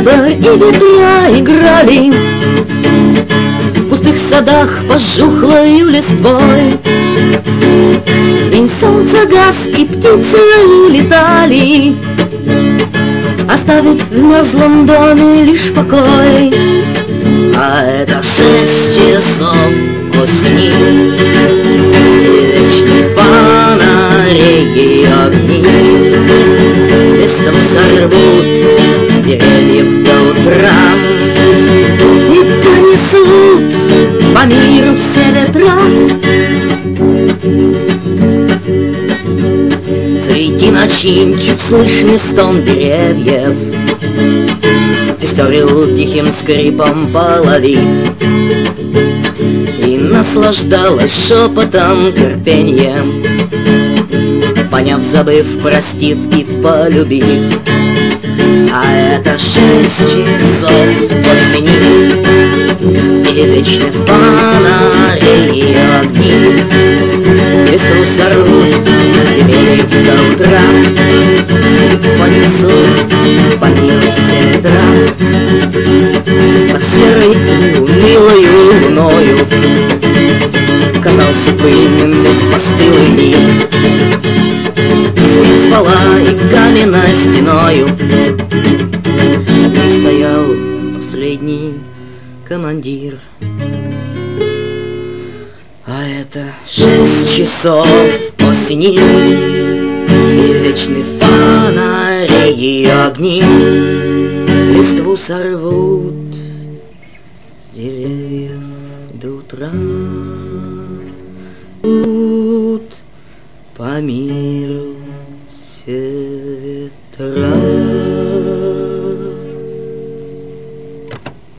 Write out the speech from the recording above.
небо и ветра играли в пустых садах пожухлою листвой. День солнца гас, и птицы улетали, оставив в мерзлом доме лишь покой. А это 6 часов осени, вечные фонари и огни листом сорвут с деревьев до утра и понесут по миру все ветра. Среди ночи чуть слышный стон деревьев историл тихим скрипом половиц и наслаждалась шепотом терпением, поняв, забыв, простив и полюбив. А это 6 часов осени, и вечные фонари и огни листву сорвут деревьев до утра и понесут по миру все ветра. Под серой и унылою луною казался пыльным беспостылый мир. Спала и каменной стеною и стоял последний командир. А это 6 часов осени, и вечные фонари и огни листву сорвут с деревьев до утра. Тут по миру все ветра.